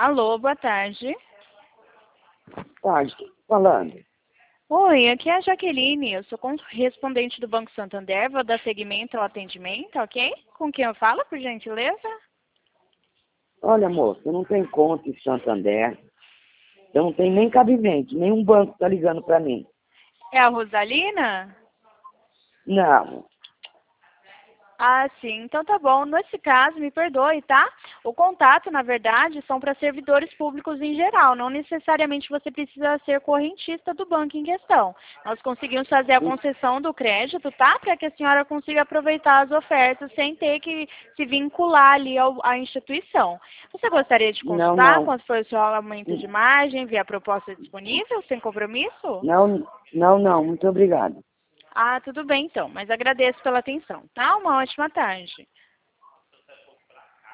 Alô, boa tarde. Tarde, falando. Oi, aqui é a Jaqueline, eu sou correspondente do Banco Santander, vou dar seguimento ao atendimento, ok? Com quem eu falo, por gentileza? Olha, moço, eu não tenho conta em Santander. Eu não tenho nem cabimento, nenhum banco está ligando para mim. É a Rosalina? Não, Ah, sim, então tá bom. Nesse caso, me perdoe, tá? O contato, na verdade, são para servidores públicos em geral. Não necessariamente você precisa ser correntista do banco em questão. Nós conseguimos fazer a concessão do crédito, tá? Para que a senhora consiga aproveitar as ofertas sem ter que se vincular ali à instituição. Você gostaria de não, consultar não. quanto foi o seu aumento de margem, ver a proposta disponível, sem compromisso? Não, muito obrigado. Ah, tudo bem então, mas agradeço pela atenção, tá? Uma ótima tarde.